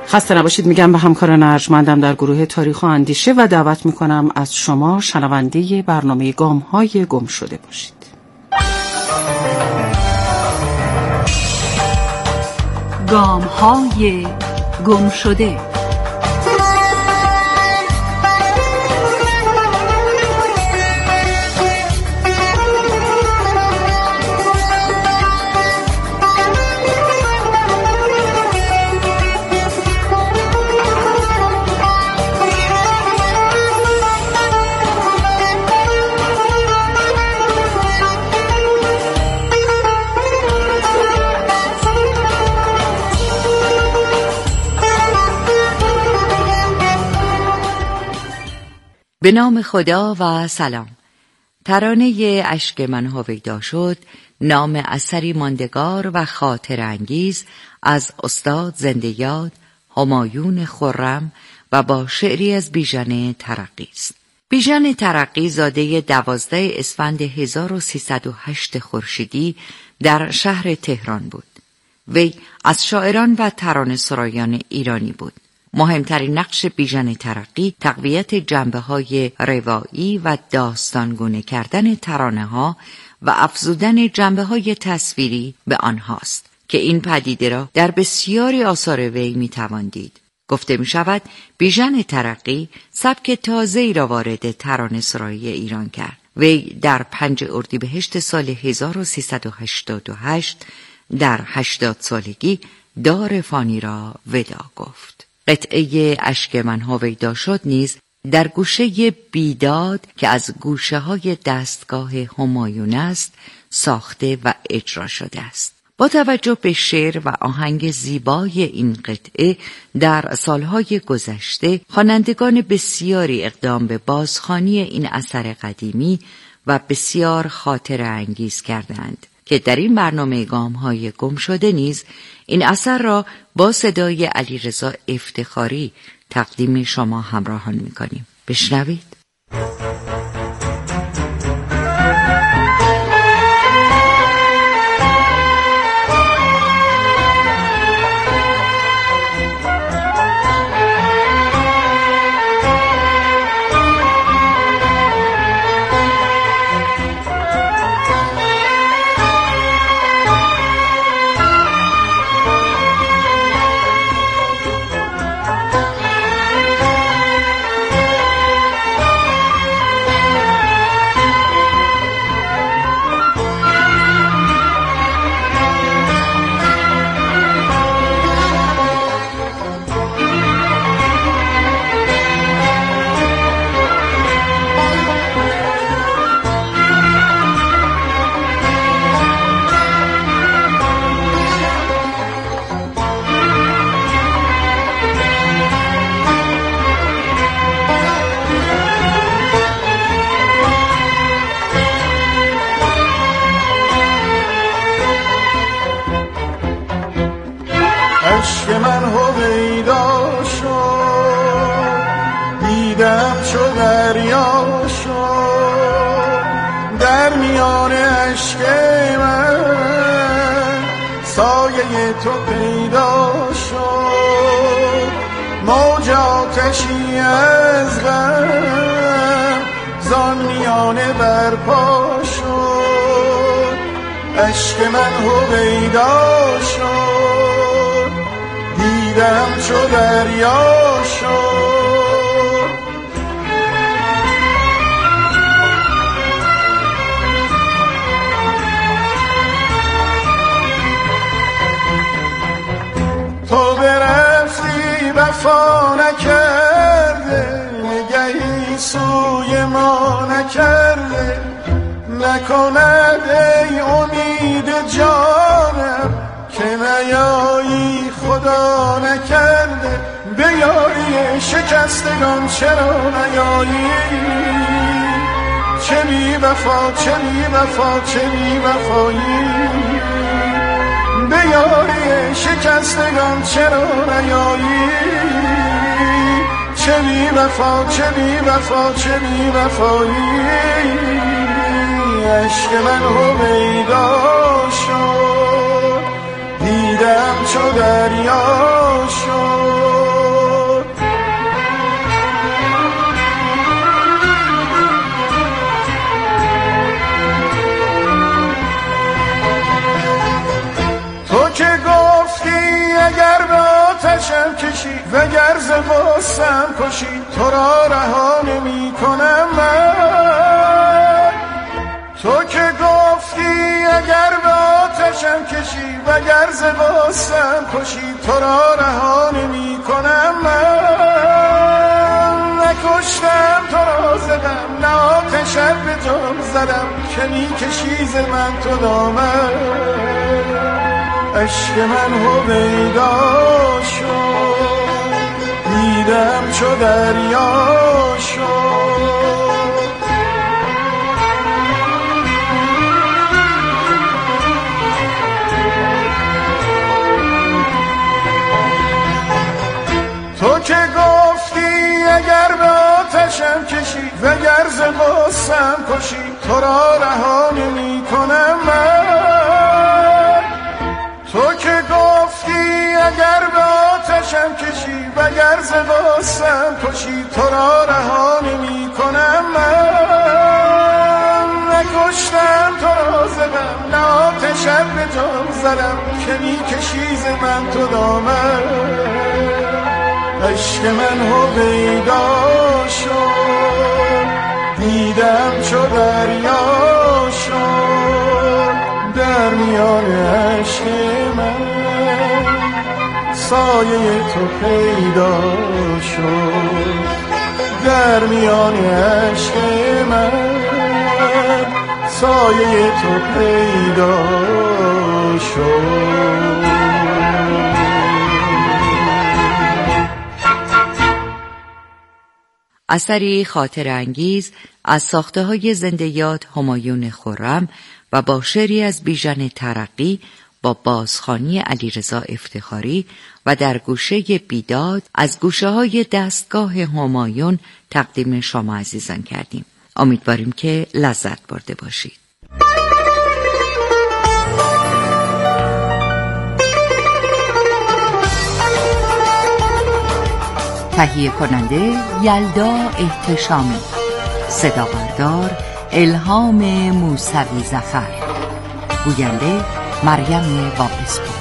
خسته نباشید میگم به همکاران ارجمندم در گروه تاریخ و اندیشه و دعوت میکنم از شما شنونده برنامه گام‌های گم شده باشید. گام‌های گم شده. به نام خدا و سلام. ترانه اشک من هویدا شد نام اثری ماندگار و خاطر انگیز از استاد زنده یاد همایون خرم و با شعری از بیژن ترقی است. بیژن ترقی زاده 12 اسفند 1308 خورشیدی در شهر تهران بود. وی از شاعران و ترانه سرایان ایرانی بود. مهمترین نقش بیژن ترقی تقویت جنبه‌های روایی و داستانگونه کردن ترانه‌ها و افزودن جنبه‌های تصویری به آنهاست که این پدیده را در بسیاری آثار وی می‌توان دید. گفته می‌شود بیژن ترقی سبک تازه‌ای را وارد ترانه سرایی ایران کرد. وی در 5 اردیبهشت سال 1388 در 80 سالگی دار فانی را ودا گفت. قطعه اشک من هویدا شد نیز در گوشه بیداد که از گوشه های دستگاه همایون است ساخته و اجرا شده است. با توجه به شعر و آهنگ زیبای این قطعه در سالهای گذشته خوانندگان بسیاری اقدام به بازخوانی این اثر قدیمی و بسیار خاطره انگیز کردند که در این برنامه گام‌های گم شده نیز این اثر را با صدای علیرضا افتخاری تقدیم شما همراهان می‌کنیم. بشنوید. اشک من هویدا شد دیدم چو دریا شد در میان اشک من سایه تو پیدا شد موج آتشی از غم زان میانه برپا شد اشک من هویدا شد دیدم چو دریا شد تو برفتی وفا نکرده نگهی سوی ما نکرده نکند ای امید جانم که نیایی خدا نکرده به یاری شکستگان چرا نیایی چه بی وفا چه بی وفا چه بی وفایی به یاری شکستگان چرا نیایی چه بی وفا چه بی وفا چه بی وفایی اشک من هویدا شد دیدم چو دریا شد کشی وگر ز غصه‌ام کشی تو را رها نمی کنم من. تو که گفتی اگر به آتشم کشی وگر ز غصه‌ام کشی تو را رها نمی کنم من. نکشتم تو را ز غم نه آتشت به جان زدم که می کشی ز من تو دامن. عشق من هویدا شد دیدم چو دریا شد. تو که گفتی اگر به آتشم کشی وگر ز غصه‌ام کشی تو را رها نمی کنم من. تو که گفتی اگر به آتشم کشی وگر ز غصه‌ام کشی تو را رها نمی کنم من. نکشتم تو را ز غم نه آتشت به جان زدم که می کشی ز من تو دامن. عشق من هویدا شد دیدم چو دریا شد. در میان عشق من سایه تو پیدا شد. در میان عشق من سایه تو پیدا شد. اثری خاطره انگیز از ساخته‌های زنده یاد همایون خرم و با شعری از بیژن ترقی با بازخوانی علیرضا افتخاری و در گوشه بیداد از گوشه‌های دستگاه همایون تقدیم شما عزیزان کردیم. امیدواریم که لذت برده باشید. تهیه کننده یلدا احتشامی، صدا بردار الهام موسوی ظفر، گوینده مریم واعظپور.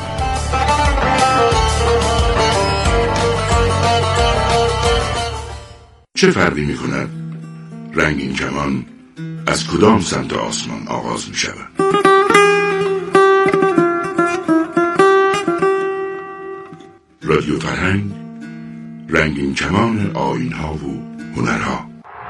چه فرقی می کند رنگین کمان از کدام سمت آسمان آغاز می شود؟ رادیو فرهنگ، رنگین کمان آیین‌ها و هنرها.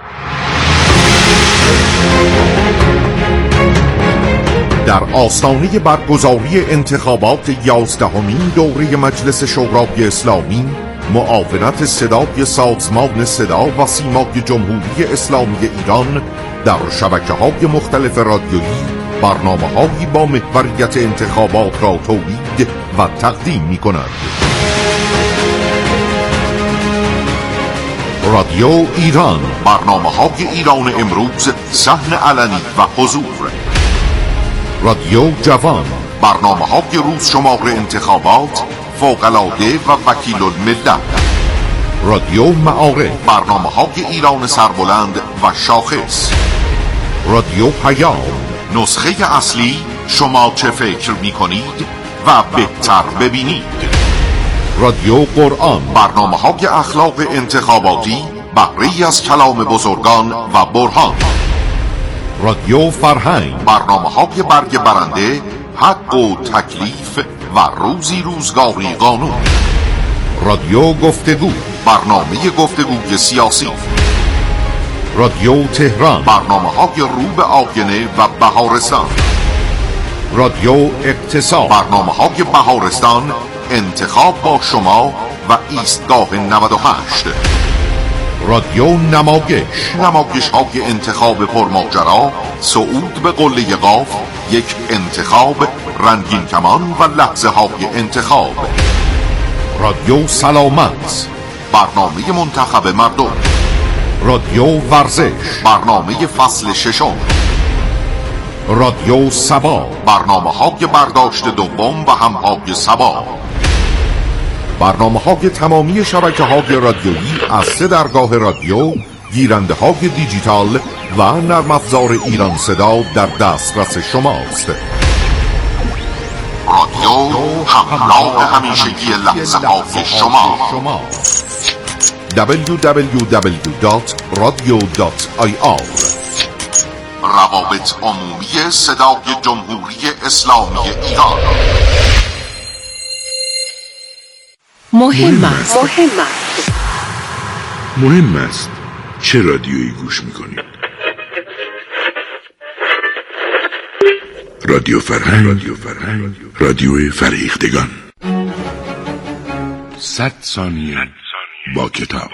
در آستانه برگزاری انتخابات 11مین دوره مجلس شورای اسلامی، معاونت صدای سازمان صدا و سیمای جمهوری اسلامی ایران در شبکه‌های مختلف رادیویی برنامه‌هایی با محوریت انتخابات را تولید و تقدیم می‌کند. رادیو ایران، برنامه‌های ایران امروز، صحن علنی و حضور. رادیو جوان، برنامه‌های روز شمار انتخابات، فوق‌العاده و وکیل الملت. رادیو معارف، برنامه‌های ایران سربلند و شاخص. رادیو پیام، نسخه اصلی شما چه فکر می‌کنید و بهتر ببینید. رادیو قرآن، برنامه‌های اخلاق انتخاباتی، بهره‌ای از کلام بزرگان و برهان. رادیو فرهنگ، برنامه‌های برگ برنده، حق و تکلیف و روزی روزگاری قانون. رادیو گفتگو، برنامه گفتگوی سیاسی. رادیو تهران، برنامه‌های رو به آینه و بهارستان. رادیو اقتصاد، برنامه‌های بهارستان، انتخاب با شما و ایستگاه 98. رادیو نمایش های انتخاب پرماجرا، صعود به قله قاف، یک انتخاب، رنگین کمان و لحظه های انتخاب. رادیو سلامت، برنامه منتخب مردم. رادیو ورزش، برنامه فصل 6. رادیو سبا، برنامه های برداشت دوم و همهای سبا. برنامه های تمامی شبکه های رادیویی از 3 درگاه رادیو، گیرنده های دیجیتال و نرم افزار ایران صدا در دسترس شماست. رادیو همراه همیشگی لحظه های شما. www.radio.ir روابط عمومی صدای جمهوری اسلامی ایران. مهم است چه رادیویی گوش میکنید. رادیو فرهنگ، رادیو فرهیختگان. 100 ثانیه با کتاب.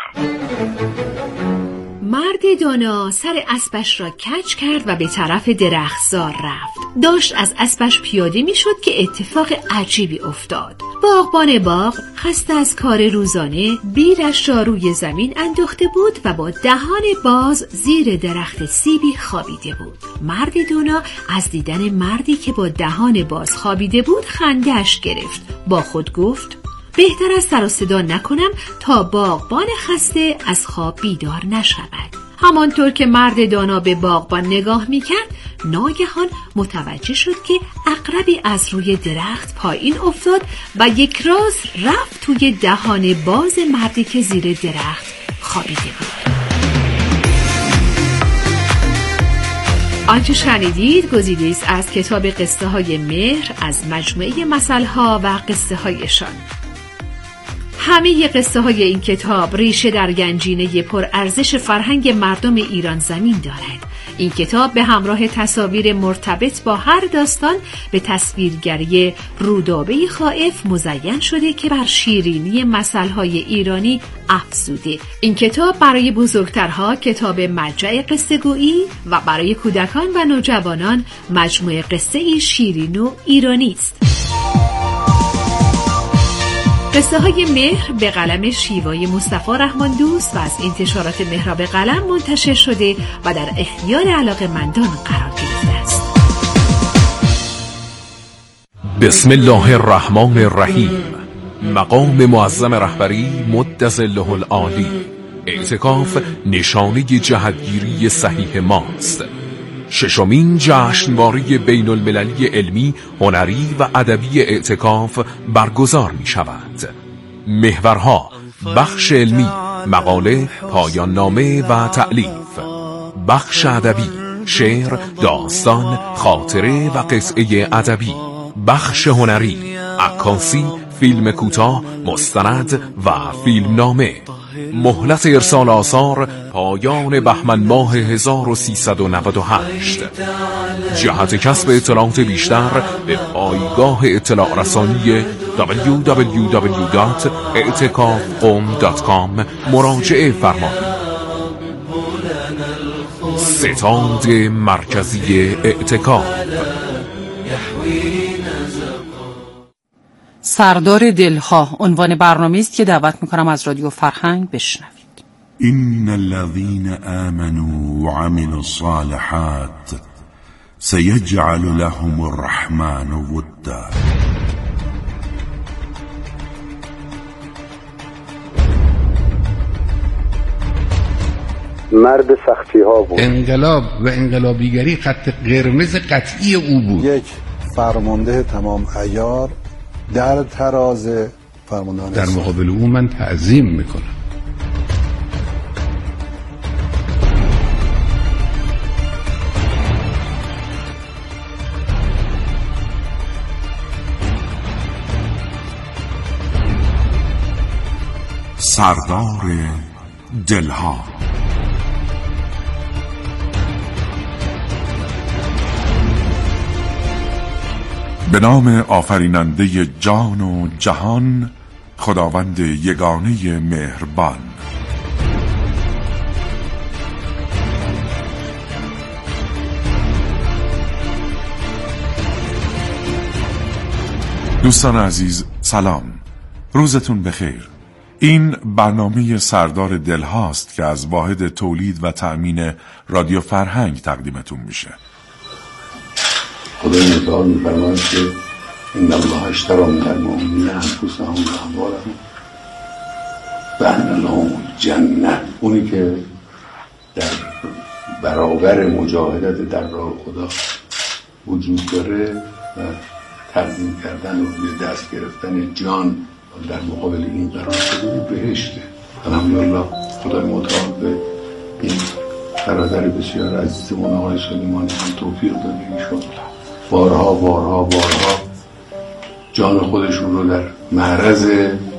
مرد دانا سر اسبش را کج کرد و به طرف درختزار رفت. داشت از اسبش پیاده می شد که اتفاق عجیبی افتاد. باغبان باغ خسته از کار روزانه بیلش را روی زمین انداخته بود و با دهان باز زیر درخت سیبی خوابیده بود. مرد دانا از دیدن مردی که با دهان باز خوابیده بود خنده‌اش گرفت. با خود گفت بهتر از سر و صدا نکنم تا باغبان خسته از خواب بیدار نشود. همانطور که مرد دانا به باغبان نگاه میکرد، ناگهان متوجه شد که عقربی از روی درخت پایین افتاد و یک راز رفت توی دهان باز مردی که زیر درخت خوابیده بود. آنچه شنیدید گزیده است از کتاب قصه های مهر از مجموعه مثلها و قصه هایشان. همه قصه های این کتاب ریشه در گنجینه پرارزش فرهنگ مردم ایران زمین دارد. این کتاب به همراه تصاویر مرتبط با هر داستان به تصویرگری رودابه خائف مزین شده که بر شیرینی مثلهای ایرانی افزوده. این کتاب برای بزرگترها کتاب مرجع قصه گویی و برای کودکان و نوجوانان مجموعه قصه شیرین و ایرانی است. قصه های مهر به قلم شیوای مصطفی رحمان دوست و از انتشارات مهراب قلم منتشر شده و در اختیار علاقه‌مندان قرار گرفته است. بسم الله الرحمن الرحیم. مقام معظم رهبری مدظله العالی. اعتکاف نشانه جهتگیری صحیح ماست. ششمین جشنواره بین المللی علمی، هنری و ادبی اعتکاف برگزار می شود. محورها: بخش علمی، مقاله، پایان نامه و تألیف. بخش ادبی، شعر، داستان، خاطره و قصه ادبی. بخش هنری، عکاسی، فیلم کوتاه، مستند و فیلم نامه. مهلت ارسال آثار پایان بهمن ماه 1398. جهت کسب اطلاعات بیشتر به پایگاه اطلاع رسانی www.etikafqom.com مراجعه فرمایید. ستاد مرکزی اعتکاف. سردار دلها عنوان برنامه است که دعوت میکنم از رادیو فرهنگ بشنوید. إن الذين آمنوا وعملوا الصالحات سيجعل لهم الرحمن ودا. مرد سختی ها بود. انقلاب و انقلابیگری خط قرمز قطعی او بود. یک فرمانده تمام عیار در تراز فرماندهان در مقابل او من تعظیم میکنم. سردار دلها. به نام آفریننده جان و جهان، خداوند یگانه مهربان. دوستان عزیز سلام، روزتون بخیر. این برنامه سردار دلهاست که از واحد تولید و تأمین رادیو فرهنگ تقدیمتون میشه. خدا متعال می‌فرماید که ان الله اشتری من المؤمنین انفسهم و اموالهم و ان لهم الجنه. اونی که در برابر مجاهدت در راه خدا وجود داره و تقدیم کردن و به دست گرفتن جان در مقابل این قرار شده بهشته. الحمدلله خدای متعال به این برادر بسیار عزیزمون آقای سلیمانی هم توفیق داده. ایشون بارها جان خودشون رو در معرض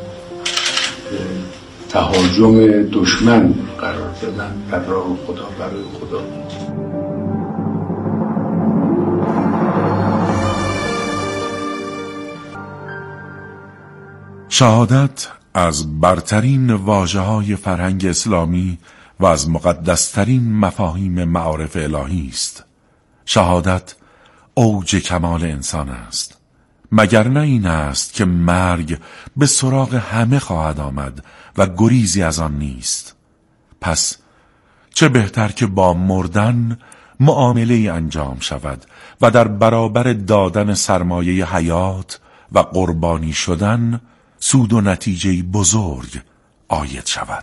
تهاجم دشمن قرار دادن در راه خدا، برای خدا. شهادت از برترین واژه‌های فرهنگ اسلامی و از مقدسترین مفاهیم معارف الهی است. شهادت اوج کمال انسان است، مگر نه این است که مرگ به سراغ همه خواهد آمد و گریزی از آن نیست. پس چه بهتر که با مردن معامله‌ای انجام شود و در برابر دادن سرمایه حیات و قربانی شدن سود و نتیجه بزرگ عاید شود.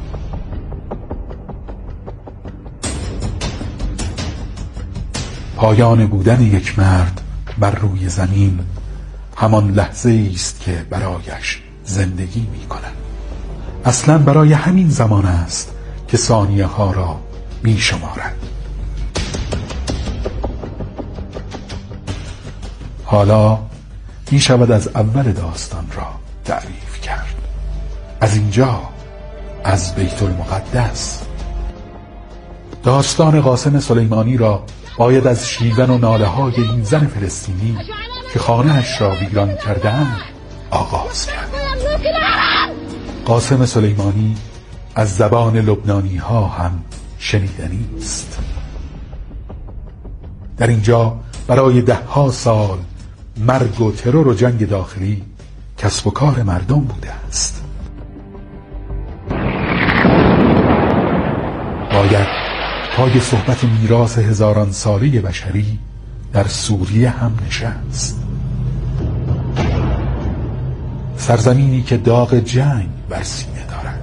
پایان بودن یک مرد بر روی زمین همان لحظه است که برایش زندگی می کنند. اصلا برای همین زمان است که ثانیه ها را می شمارد. حالا می شود از اول داستان را تعریف کرد. از اینجا، از بیت المقدس. داستان قاسم سلیمانی را باید از شیون و ناله های این زن فلسطینی که خانه‌اش را ویران کرده‌اند آغاز کرد. قاسم سلیمانی از زبان لبنانی ها هم شنیدنی است. در اینجا برای 10 سال مرگ و ترور و جنگ داخلی کسب و کار مردم بوده است. باید پای صحبت میراث هزاران ساله بشری در سوریه هم نشست. سرزمینی که داغ جنگ بر سینه دارد.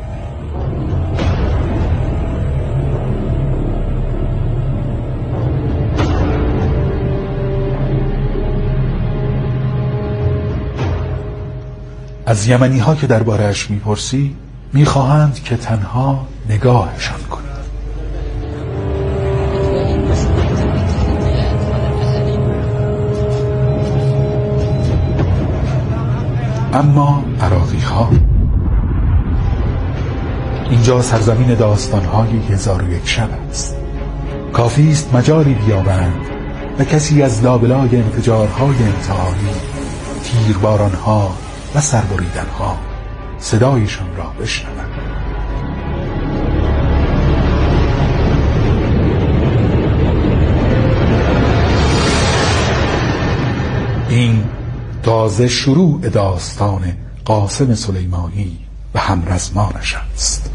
از یمنی ها که درباره‌اش میپرسی میخواهند که تنها نگاهشان کنی. اما عراقی ها، اینجا سرزمین داستان‌های 1001 شب است. کافی است مجالی بیابند و کسی از لابلای انفجارهای انتحاری، تیربارانها و سربریدنها صدایشان را بشنوند. این تازه شروع داستان قاسم سلیمانی و همرزمانش است.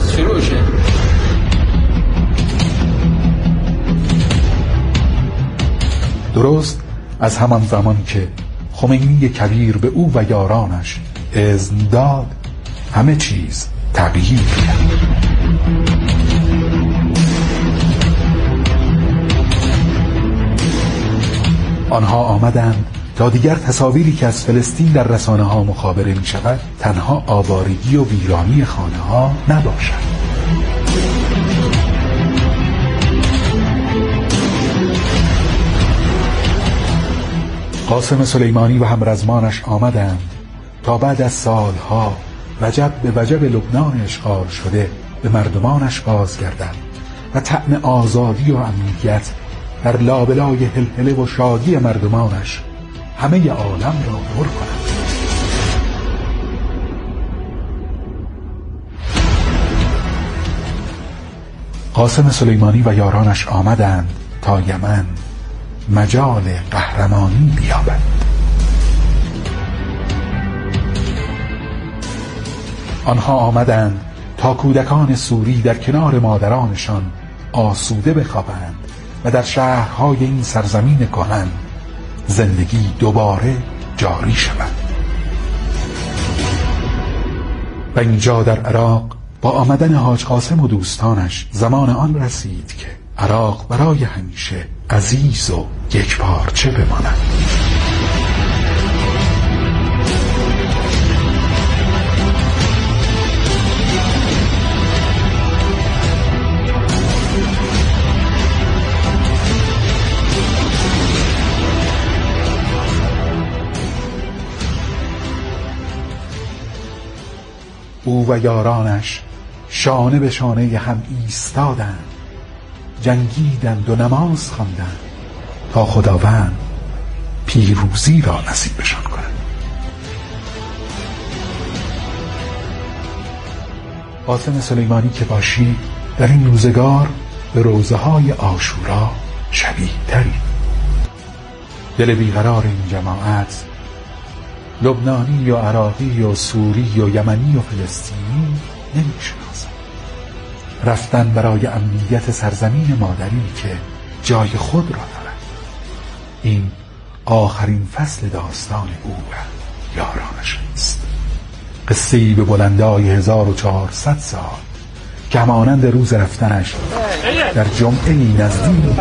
درست از همان زمان که خمینی کبیر به او و یارانش اذن داد، همه چیز تغییر کرد. آنها آمدند تا دیگر تصاویری که از فلسطین در رسانه ها مخابره می شود تنها آوارگی و ویرانی خانه ها نباشد. قاسم سلیمانی و همرزمانش آمدند تا بعد از سالها وجب به وجب لبنان اشغال شده به مردمانش بازگردند و طعم آزادی و امنیت در لابلای هلهله و شادی مردمانش همه عالم را پر کنند. قاسم سلیمانی و یارانش آمدند تا یمن مجال قهرمانی بیابند. آنها آمدند تا کودکان سوری در کنار مادرانشان آسوده بخوابند و در شهرهای این سرزمین کهن زندگی دوباره جاری شود. و اینجا در عراق با آمدن حاج قاسم و دوستانش زمان آن رسید که عراق برای همیشه عزیز و یک پارچه بماند. او و یارانش شانه به شانه هم ایستادند، جنگیدند و نماز خواندند تا خداوند پیروزی را نصیبشان کند. قاسم سلیمانی که باشی در این روزگار به روزه های عاشورا شبیه تری. دل بیقرار این جماعت لبنانی و عراقی و سوری و یمنی و فلسطینی نمی‌شناسند. رفتن برای امنیت سرزمین مادری که جای خود را دارد. این آخرین فصل داستان او و یارانش است. قصه‌ای به بلندای 1400 سال که همانند روز رفتنش در جمعه‌ای نزدیک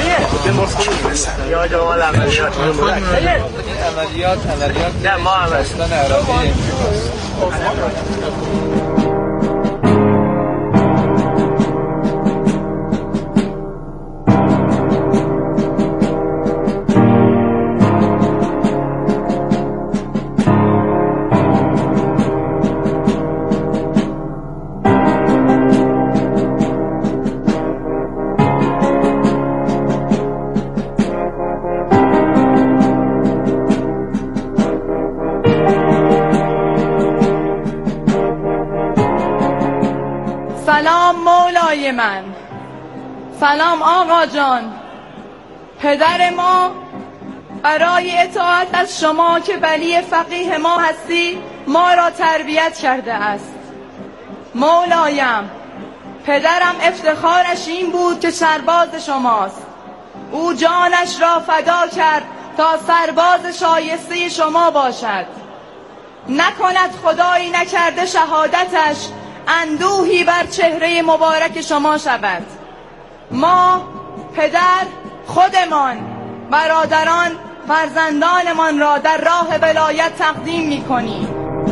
من. سلام آقا جان. پدر ما برای اطاعت از شما که ولی فقیه ما هستی ما را تربیت کرده است. مولایم، پدرم افتخارش این بود که سرباز شماست. او جانش را فدا کرد تا سرباز شایسته شما باشد. نکند خدایی نکرده شهادتش اندوهی بر چهره مبارک شما شود. ما پدر خودمان برادران فرزندانمان را در راه ولایت تقدیم می‌کنیم.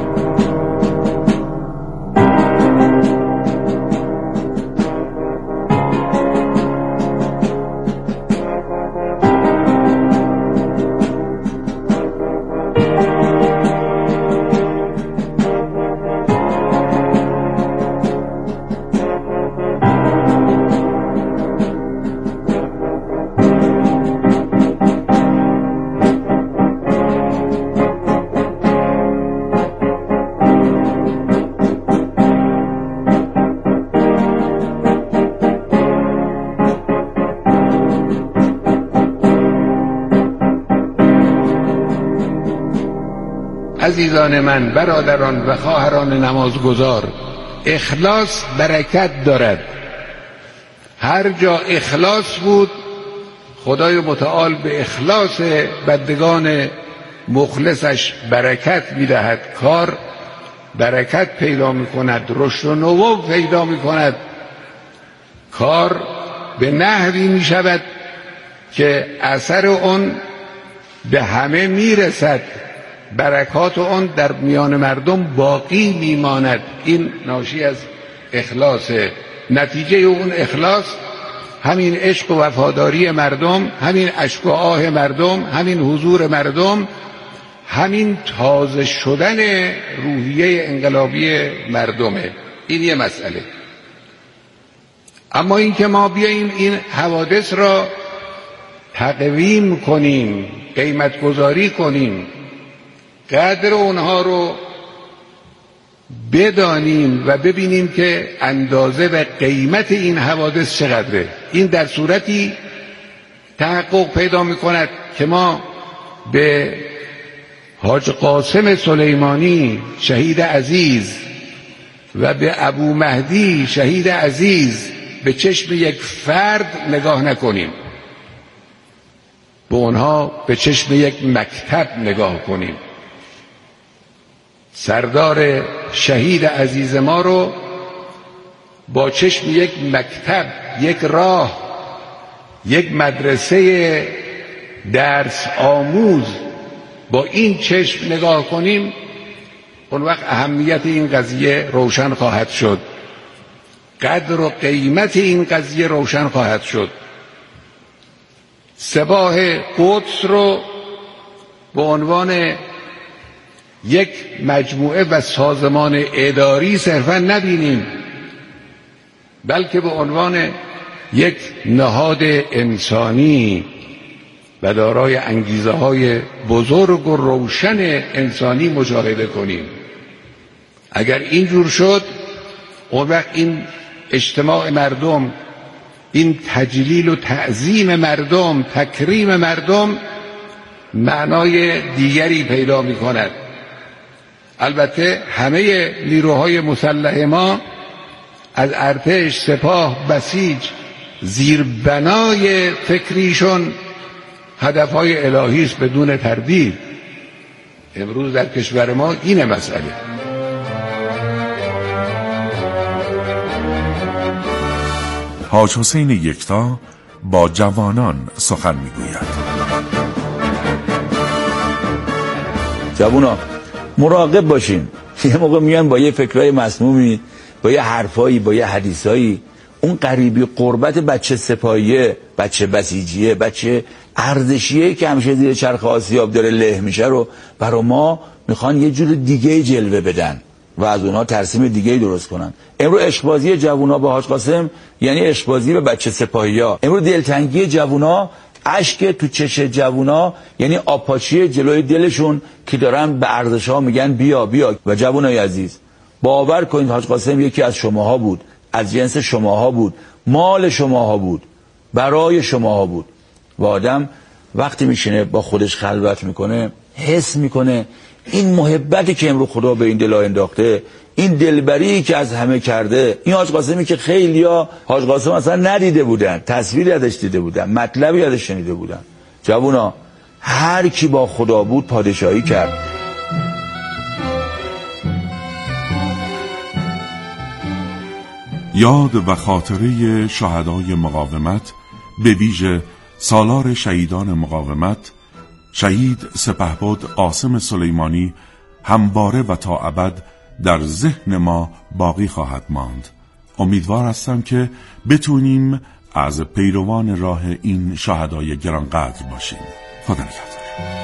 عزیزان من، برادران و خواهران نمازگزار، اخلاص برکت دارد. هر جا اخلاص بود خدای متعال به اخلاص بندگان مخلصش برکت میدهد. کار برکت پیدا میکند، رشد و نمو پیدا میکند. کار به نحوی میشود که اثر اون به همه میرسد، برکات اون در میان مردم باقی میماند. این ناشی از اخلاص. نتیجه اون اخلاص همین عشق و وفاداری مردم، همین اشک و آه مردم، همین حضور مردم، همین تازه شدن روحیه انقلابی مردمه. این یه مسئله. اما این که ما بیاییم این حوادث را تقویم کنیم، قیمت گذاری کنیم، قدر اونها رو بدانیم و ببینیم که اندازه و قیمت این حوادث چقدره. این در صورتی تحقق پیدا میکند که ما به حاج قاسم سلیمانی شهید عزیز و به ابو مهدی شهید عزیز به چشم یک فرد نگاه نکنیم، به اونها به چشم یک مکتب نگاه کنیم. سردار شهید عزیز ما رو با چشم یک مکتب، یک راه، یک مدرسه درس آموز با این چشم نگاه کنیم، اون وقت اهمیت این قضیه روشن خواهد شد، قدر و قیمت این قضیه روشن خواهد شد. سپاه قدس رو به عنوان یک مجموعه و سازمان اداری صرفا نبینیم، بلکه به عنوان یک نهاد انسانی و دارای انگیزه‌های بزرگ و روشن انسانی مشاهده کنیم. اگر اینجور شد، اون وقت این اجتماع مردم، این تجلیل و تعظیم مردم، تکریم مردم معنای دیگری پیدا می کند. البته همه نیروهای مسلح ما از ارتش، سپاه، بسیج، زیربنای فکریشون هدفهای الهی است بدون تردید. امروز در کشور ما اینه مسئله. حاج حسین یکتا با جوانان سخن میگوید. جوونا مراقب باشین. یه موقع میان با یه فکرای مسمومی، با یه حرفایی، با یه حدیثایی، اون قریبی قربت بچه سپاهیه، بچه بسیجیه، بچه ارزشیه که همیشه زیر چرخ آسیاب داره له میشه رو برا ما میخوان یه جور دیگه جلوه بدن و از اونها ترسیم دیگه درست کنن. امروز عشقبازی جوونا با حاج قاسم یعنی عشقبازی به بچه سپاهیا. امروز دلتنگی جوونا، اشک تو چش جوونا یعنی آبپاچی جلوی دلشون که دارن به ارزش‌ها میگن بیا بیا. و جوونای عزیز، باور کنید حاج قاسم یکی از شماها بود، از جنس شماها بود، مال شماها بود، برای شماها بود. و آدم وقتی میشینه با خودش خلوت میکنه حس میکنه این محبتی که امروز خدا به این دل‌ها انداخته، این دلبری که از همه کرده، این حاج قاسمی که خیلیا حاج قاسم اصلا ندیده بودن، تصویری ازش دیده بودن، مطلبی ازش شنیده بودن. جوونا هر کی با خدا بود پادشاهی کرد. یاد و خاطره شهدای مقاومت، به ویژه سالار شهیدان مقاومت، شهید سپهبد قاسم سلیمانی، همواره و تا ابد در ذهن ما باقی خواهد ماند. امیدوار هستم که بتونیم از پیروان راه این شهدای گرانقدر باشیم. خدا نگهدار.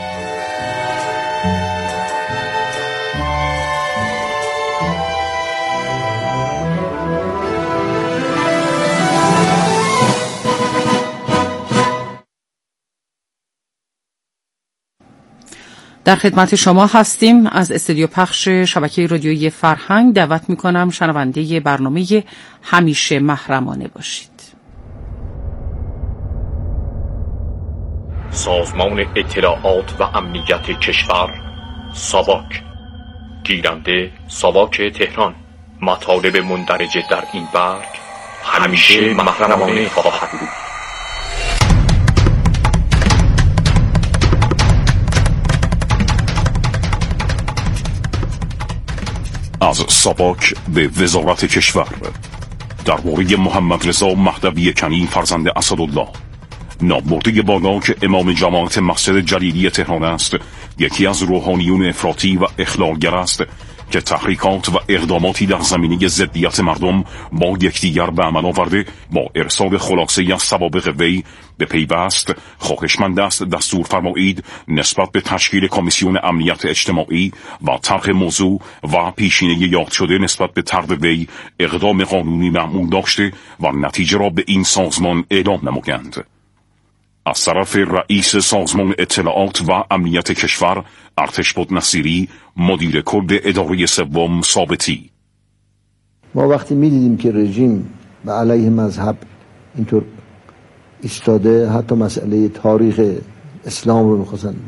در خدمت شما هستیم. از استودیو پخش شبکه رادیویی فرهنگ دعوت می‌کنم شنونده برنامه همیشه محرمانه باشید. سازمان اطلاعات و امنیت کشور، ساواک، گیرنده ساواک تهران. مطالب مندرج در این برگ همیشه محرمانه خواهد بود. از ساواک به وزارت کشور. درباره محمد رضا مهدوی کنی فرزند اسدالله، نامبرده بالا که امام جماعت مسجد جلیلی تهران است، یکی از روحانیون افراطی و اخلالگر است که تحریکات و اقداماتی در زمینه ضدیت مردم با یکدیگر به عمل آورده، با ارسال خلاصه‌ای از سوابق وی به پیوست خواهشمند است دستور فرمایید نسبت به تشکیل کمیسیون امنیت اجتماعی و طرح موضوع و پیشینه یاد شده نسبت به طرد وی اقدام قانونی معمول داشته و نتیجه را به این سازمان اعلام نمایند. از طرف رئیس سازمان اطلاعات و امنیت کشور ارتشبد نصیری، مدیر کل اداره سوم ثابتی: ما وقتی می‌دیدیم که رژیم به علیه مذهب اینطور ایستاده، حتی مسئله تاریخ اسلام رو می‌خواستن